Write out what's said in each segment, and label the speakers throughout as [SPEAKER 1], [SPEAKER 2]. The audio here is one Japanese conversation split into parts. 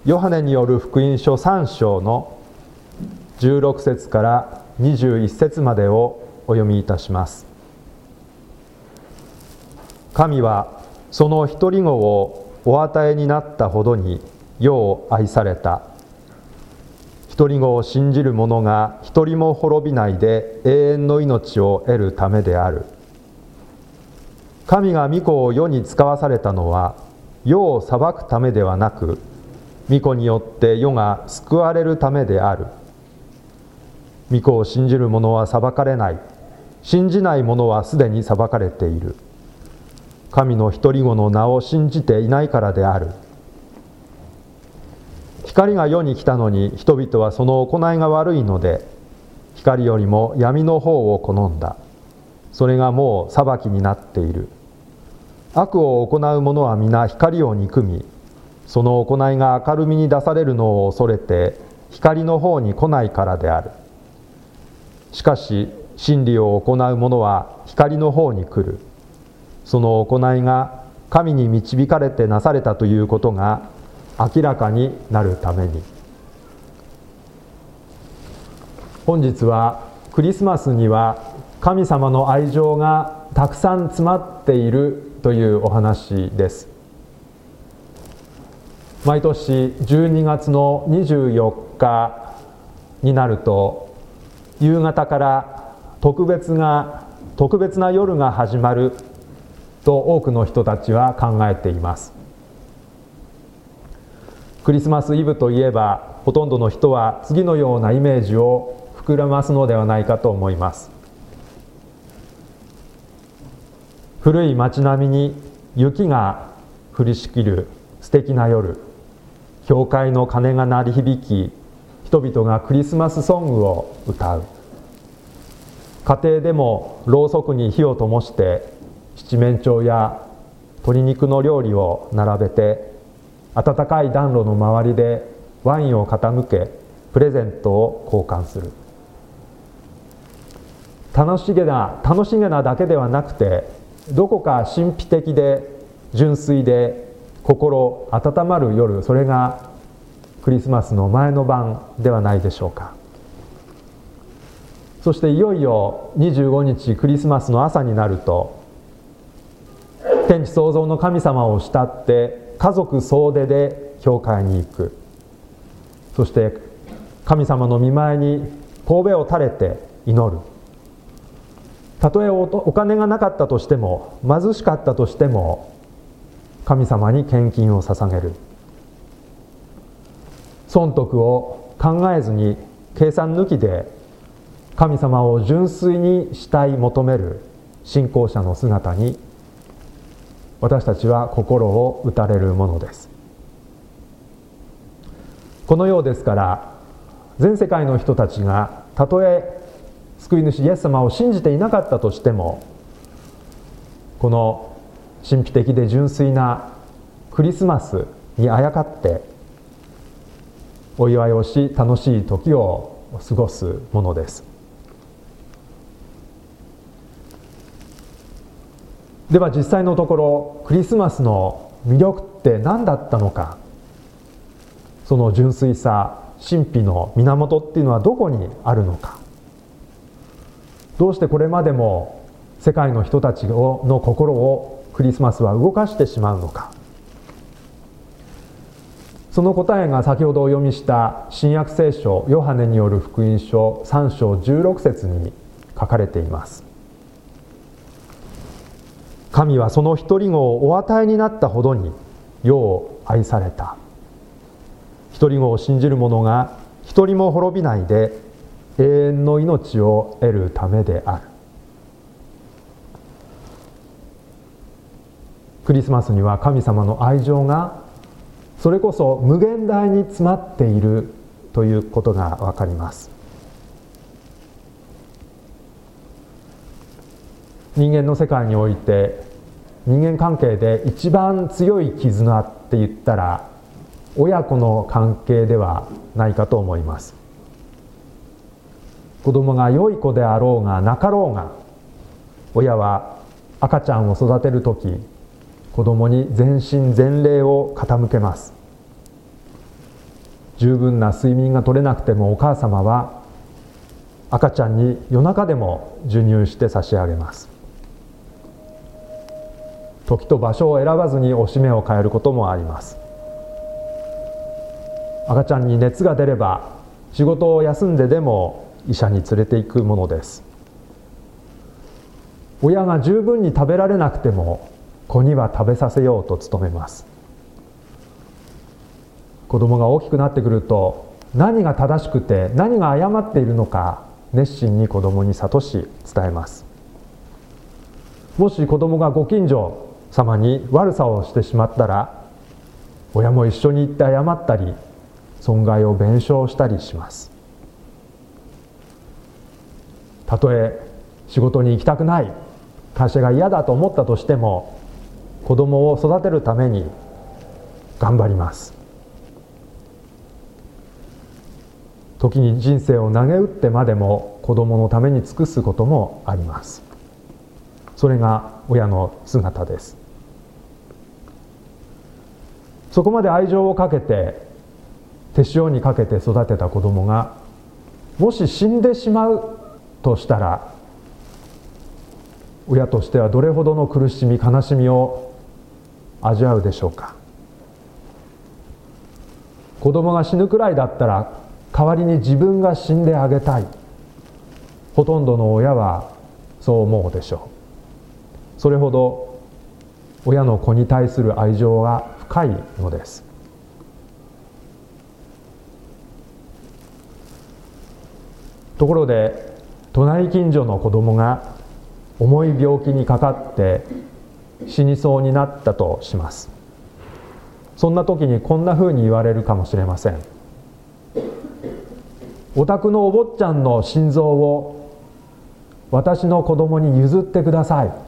[SPEAKER 1] ヨハネによる福音書3章の16節から21節までをお読みいたします。神はその一人子をお与えになったほどに世を愛された。一人子を信じる者が一人も滅びないで永遠の命を得るためである。神が御子を世に使わされたのは世を裁くためではなく、御子によって世が救われるためである。御子を信じる者は裁かれない。信じない者はすでに裁かれている。神の一人子の名を信じていないからである。光が世に来たのに人々はその行いが悪いので、光よりも闇の方を好んだ。それがもう裁きになっている。悪を行う者は皆光を憎み、その行いが明るみに出されるのを恐れて光の方に来ないからである。しかし真理を行う者は光の方に来る。その行いが神に導かれてなされたということが明らかになるために。本日はクリスマスには神様の愛情がたくさん詰まっているというお話です。毎年12月の24日になると、夕方から特別な夜が始まると多くの人たちは考えています。クリスマスイブといえば、ほとんどの人は次のようなイメージを膨らますのではないかと思います。古い街並みに雪が降りしきる素敵な夜、教会の鐘が鳴り響き、人々がクリスマスソングを歌う。家庭でもろうそくに火を灯して七面鳥や鶏肉の料理を並べて、暖かい暖炉の周りでワインを傾け、プレゼントを交換する。楽しげなだけではなくて、どこか神秘的で純粋で心温まる夜、それがクリスマスの前の晩ではないでしょうか。そしていよいよ25日クリスマスの朝になると、天地創造の神様を慕って家族総出で教会に行く。そして神様の御前に頭を垂れて祈る。たとえお金がなかったとしても、貧しかったとしても、神様に献金を捧げる。損得を考えずに計算抜きで神様を純粋に慕い求める信仰者の姿に、私たちは心を打たれるものです。このようですから、全世界の人たちがたとえ救い主イエス様を信じていなかったとしても、この神秘的で純粋なクリスマスにあやかってお祝いをし、楽しい時を過ごすものです。では実際のところ、クリスマスの魅力って何だったのか、その純粋さ、神秘の源っていうのはどこにあるのか、どうしてこれまでも世界の人たちの心をクリスマスは動かしてしまうのか。その答えが先ほどお読みした新約聖書ヨハネによる福音書3章16節に書かれています。神はその一人子をお与えになったほどに世を愛された。一人子を信じる者が一人も滅びないで永遠の命を得るためである。クリスマスには神様の愛情がそれこそ無限大に詰まっているということがわかります。人間の世界において、人間関係で一番強い絆って言ったら親子の関係ではないかと思います。子供が良い子であろうがなかろうが、親は赤ちゃんを育てるとき、子供に全身全霊を傾けます。 十分な睡眠が取れなくてもお母様は赤ちゃんに夜中でも授乳して差し上げます。時と場所を選ばずにおしめを変えることもあります。赤ちゃんに熱が出れば仕事を休んででも医者に連れて行くものです。親が十分に食べられなくても子には食べさせようと努めます。子供が大きくなってくると何が正しくて何が誤っているのか熱心に子供に諭し伝えます。もし子供がご近所様に悪さをしてしまったら親も一緒に行って謝ったり損害を弁償したりします。たとえ仕事に行きたくない、会社が嫌だと思ったとしても子供を育てるために頑張ります。時に人生を投げ打ってまでも子供のために尽くすこともあります。それが親の姿です。そこまで愛情をかけて手塩にかけて育てた子供がもし死んでしまうとしたら親としてはどれほどの苦しみ悲しみを味わうでしょうか。子供が死ぬくらいだったら代わりに自分が死んであげたい。ほとんどの親はそう思うでしょう。それほど親の子に対する愛情が深いのです。ところで隣近所の子供が重い病気にかかって死にそうになったとします。そんな時にこんなふうに言われるかもしれません。お宅のお坊ちゃんの心臓を私の子供に譲ってください。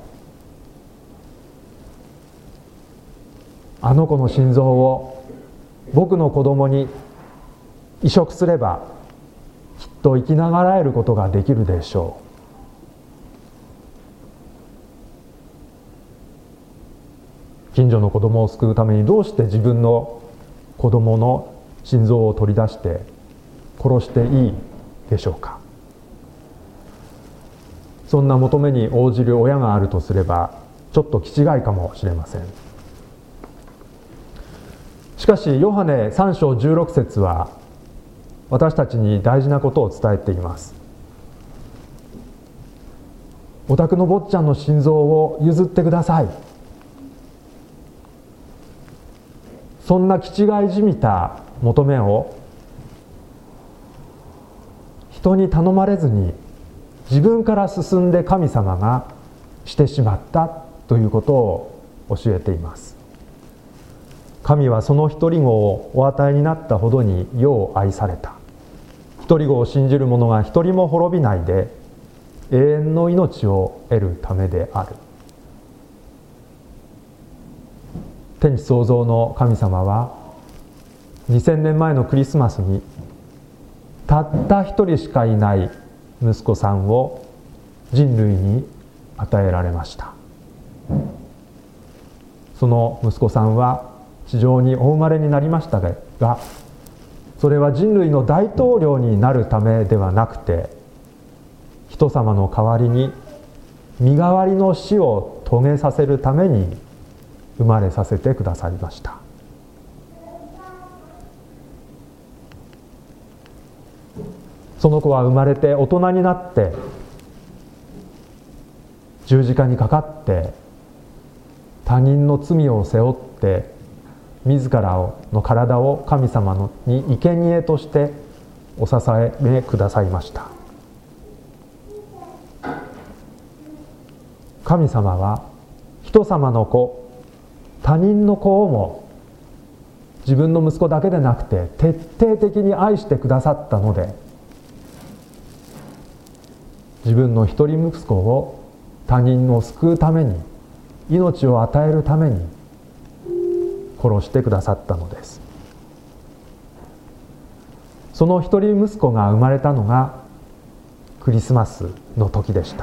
[SPEAKER 1] あの子の心臓を僕の子供に移植すればきっと生きながらえることができるでしょう。近所の子供を救うためにどうして自分の子供の心臓を取り出して殺していいでしょうか。そんな求めに応じる親があるとすればちょっと気違いかもしれません。しかしヨハネ3章16節は私たちに大事なことを伝えています。お宅の坊ちゃんの心臓を譲ってください。そんな気違いじみた求めを人に頼まれずに自分から進んで神様がしてしまったということを教えています。神はその一人子をお与えになったほどに世を愛された。一人子を信じる者が一人も滅びないで永遠の命を得るためである。天地創造の神様は2000年前のクリスマスにたった一人しかいない息子さんを人類に与えられました。その息子さんは地上にお生まれになりましたが、それは人類の大統領になるためではなくて、人様の代わりに身代わりの死を遂げさせるために生まれさせてくださいました。その子は生まれて大人になって十字架にかかって他人の罪を背負って自らの体を神様に生贄としてお捧げくださいました。神様は人様の子、他人の子をも自分の息子だけでなくて徹底的に愛してくださったので、自分の一人息子を他人を救うために、命を与えるために殺してくださったのです。その一人息子が生まれたのがクリスマスの時でした。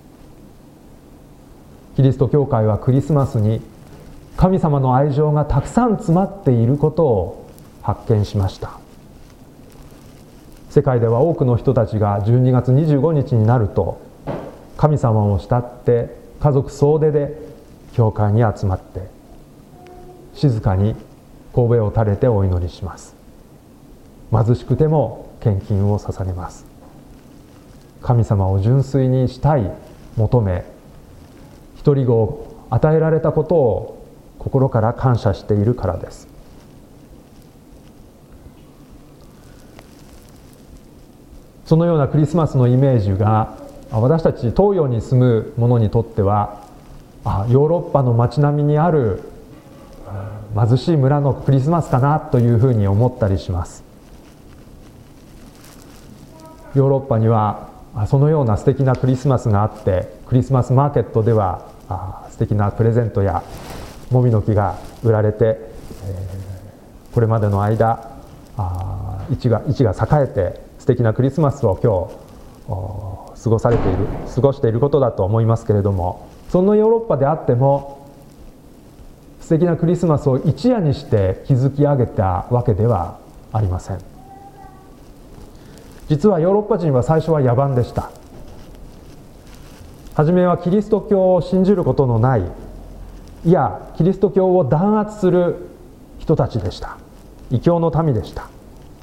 [SPEAKER 1] キリスト教会はクリスマスに神様の愛情がたくさん詰まっていることを発見しました。 世界では多くの人たちが12月25日になると神様を慕って家族総出で教会に集まって静かに頭を垂れてお祈りします。貧しくても献金を捧げます。神様を純粋に慕い求め、独り子を与えられたことを心から感謝しているからです。そのようなクリスマスのイメージが私たち東洋に住む者にとってはヨーロッパの街並みにある貧しい村のクリスマスかなというふうに思ったりします。ヨーロッパにはそのような素敵なクリスマスがあって、クリスマスマーケットでは素敵なプレゼントやもみの木が売られて、これまでの間市が栄えて素敵なクリスマスを今日過ごしていることだと思いますけれども、そのヨーロッパであっても素敵なクリスマスを一夜にして築き上げたわけではありません。実はヨーロッパ人は最初は野蛮でした。初めはキリスト教を信じることのない、いやキリスト教を弾圧する人たちでした。異教の民でした。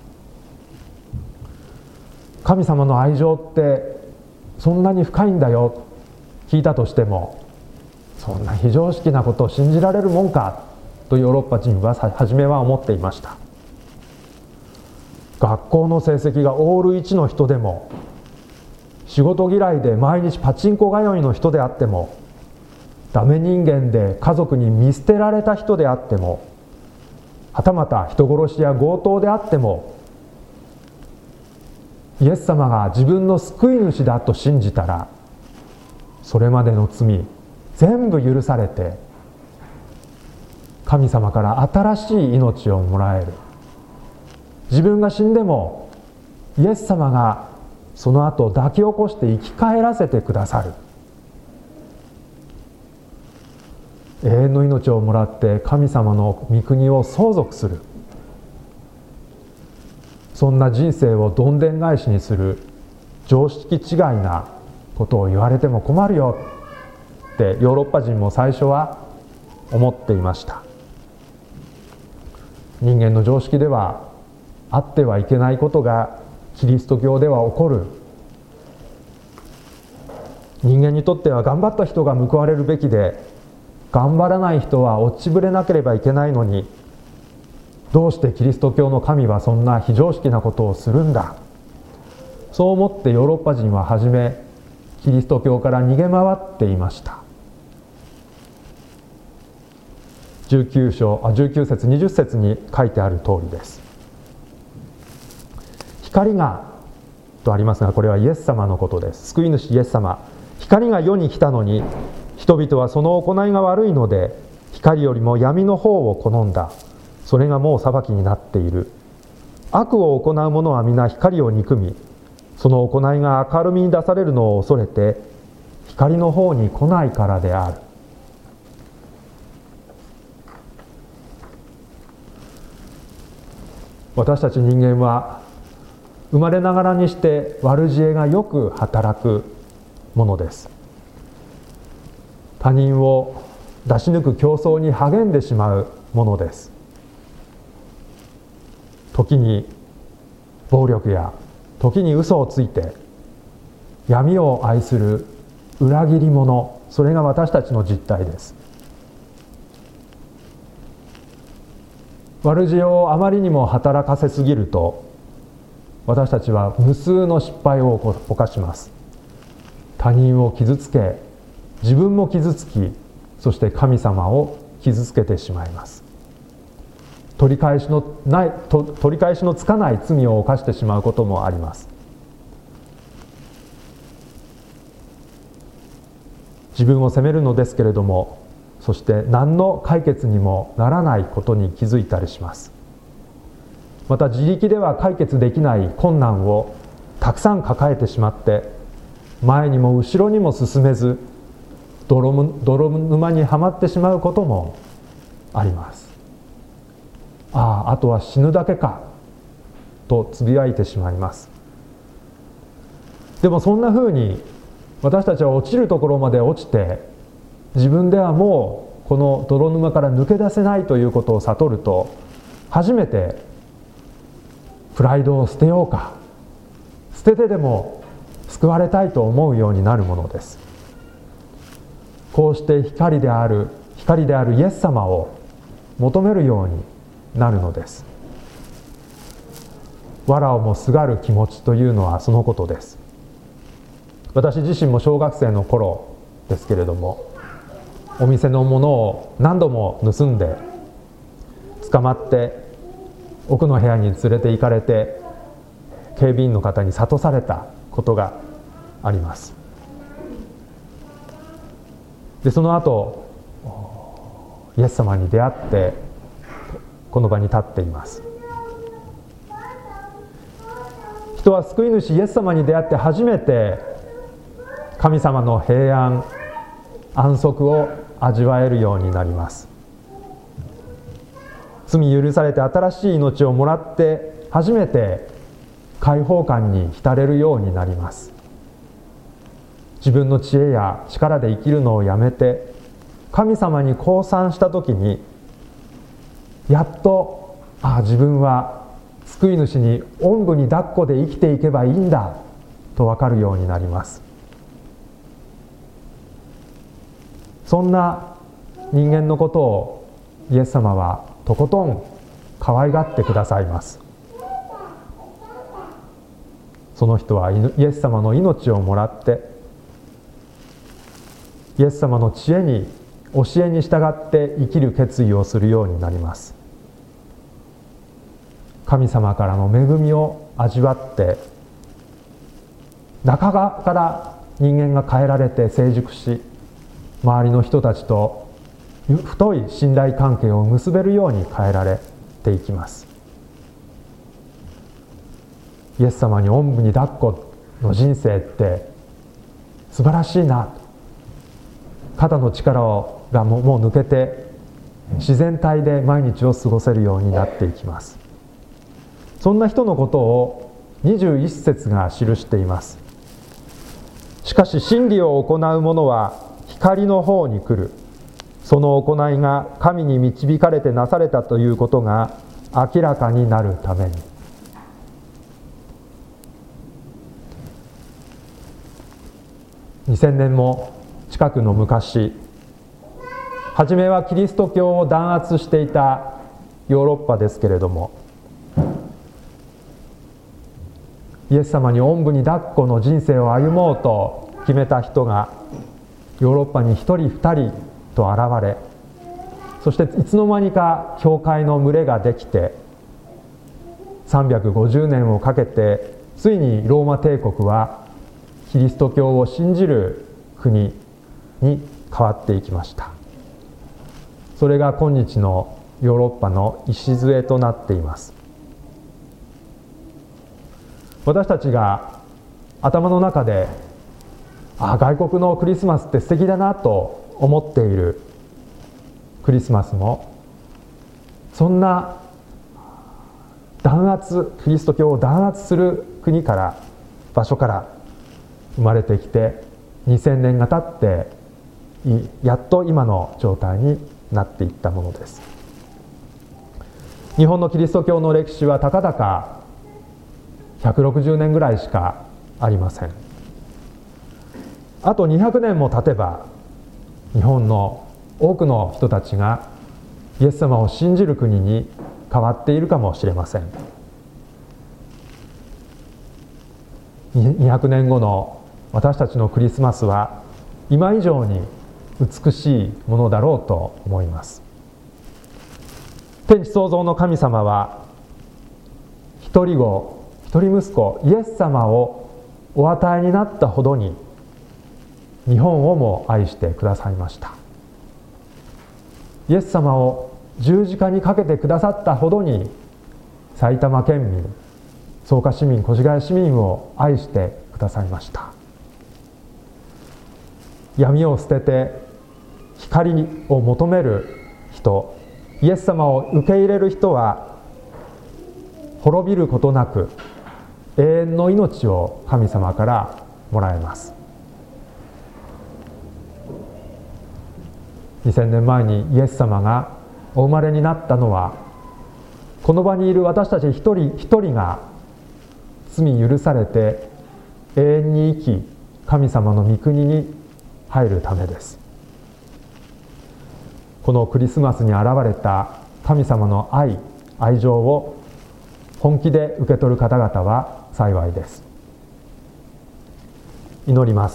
[SPEAKER 1] 神様の愛情ってそんなに深いんだよ、聞いたとしてもそんな非常識なことを信じられるもんかとヨーロッパ人は初めは思っていました。学校の成績がオール1の人でも、仕事嫌いで毎日パチンコ通いの人であっても、ダメ人間で家族に見捨てられた人であっても、はたまた人殺しや強盗であっても、イエス様が自分の救い主だと信じたら、それまでの罪全部許されて、神様から新しい命をもらえる。自分が死んでもイエス様がその後抱き起こして生き返らせてくださる。永遠の命をもらって神様の御国を相続する。そんな人生をどんでん返しにする常識違いなことを言われても困るよってヨーロッパ人も最初は思っていました。人間の常識ではあってはいけないことがキリスト教では起こる。人間にとっては頑張った人が報われるべきで、頑張らない人は落ちぶれなければいけないのに、どうしてキリスト教の神はそんな非常識なことをするんだ。そう思ってヨーロッパ人は初めキリスト教から逃げ回っていました。19節20節に書いてある通りです。光がとありますが、これはイエス様のことです。救い主イエス様。光が世に来たのに人々はその行いが悪いので、光よりも闇の方を好んだ。それがもう裁きになっている。悪を行う者は皆光を憎み、その行いが明るみに出されるのを恐れて光の方に来ないからである。私たち人間は生まれながらにして悪知恵がよく働くものです。他人を出し抜く競争に励んでしまうものです。時に暴力や時に嘘をついて闇を愛する裏切り者、それが私たちの実態です。悪知恵をあまりにも働かせすぎると、私たちは無数の失敗を犯します。他人を傷つけ、自分も傷つき、そして神様を傷つけてしまいます。取り返しのつかない罪を犯してしまうこともあります。自分を責めるのですけれども、そして何の解決にもならないことに気づいたりします。また自力では解決できない困難をたくさん抱えてしまって、前にも後ろにも進めず泥沼にはまってしまうこともあります。あとは死ぬだけかとつぶやいてしまいます。 でもそんなふうに私たちは落ちるところまで落ちて、自分ではもうこの泥沼から抜け出せないということを悟ると、初めてプライドを捨てようか、捨ててでも救われたいと思うようになるものです。こうして光であるイエス様を求めるようになるのです。藁をもすがる気持ちというのはそのことです。私自身も小学生の頃ですけれども、お店のものを何度も盗んで捕まって奥の部屋に連れて行かれて、警備員の方に諭されたことがあります。でその後イエス様に出会ってこの場に立っています。人は救い主イエス様に出会って初めて神様の平安、安息を味わえるようになります。罪許されて新しい命をもらって初めて解放感に浸れるようになります。自分の知恵や力で生きるのをやめて神様に降参した時に、やっと自分は救い主におんぶに抱っこで生きていけばいいんだと分かるようになります。そんな人間のことをイエス様はとことん可愛がってくださいます。その人はイエス様の命をもらって、イエス様の知恵に教えに従って生きる決意をするようになります。神様からの恵みを味わって、中側から人間が変えられて成熟し、周りの人たちと太い信頼関係を結べるように変えられていきます。イエス様におんぶに抱っこの人生って素晴らしいな、肩の力がもう抜けて自然体で毎日を過ごせるようになっていきます。そんな人のことを21節が記しています。しかし真理を行う者は光の方に来る。その行いが神に導かれてなされたということが明らかになるために。2000年も近くの昔、初めはキリスト教を弾圧していたヨーロッパですけれども、イエス様におんぶに抱っこの人生を歩もうと決めた人がヨーロッパに一人二人と現れ、そしていつの間にか教会の群れができて、350年をかけてついにローマ帝国はキリスト教を信じる国に変わっていきました。それが今日のヨーロッパの礎となっています。私たちが頭の中で外国のクリスマスって素敵だなと思っているクリスマスも、そんなキリスト教を弾圧する場所から生まれてきて、2000年が経ってやっと今の状態になっていったものです。日本のキリスト教の歴史はたかだか160年ぐらいしかありません。あと200年も経てば日本の多くの人たちがイエス様を信じる国に変わっているかもしれません。200年後の私たちのクリスマスは今以上に美しいものだろうと思います。天地創造の神様は一人子、一人息子イエス様をお与えになったほどに日本をも愛してくださいました。イエス様を十字架にかけてくださったほどに埼玉県民、草加市民、越谷市民を愛してくださいました。闇を捨てて光を求める人、イエス様を受け入れる人は滅びることなく永遠の命を神様からもらえます。2000年前にイエス様がお生まれになったのは、この場にいる私たち一人一人が罪許されて永遠に生き、神様の御国に入るためです。このクリスマスに現れた神様の愛情を本気で受け取る方々は幸いです。祈ります。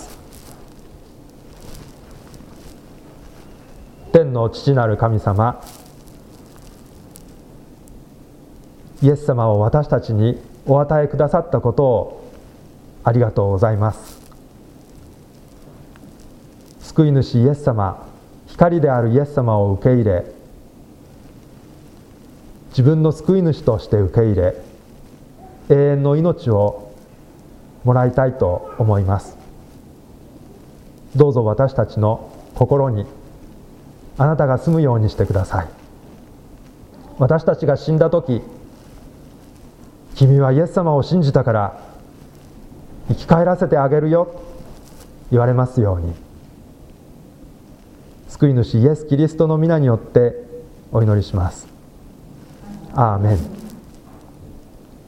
[SPEAKER 1] 天の父なる神様、イエス様を私たちにお与えくださったことをありがとうございます。救い主イエス様、光であるイエス様を受け入れ、自分の救い主として受け入れ、永遠の命をもらいたいと思います。どうぞ私たちの心にあなたが住むようにしてください。私たちが死んだとき、君はイエス様を信じたから生き返らせてあげるよ言われますように、救い主イエス・キリストの皆によってお祈りします。アーメン。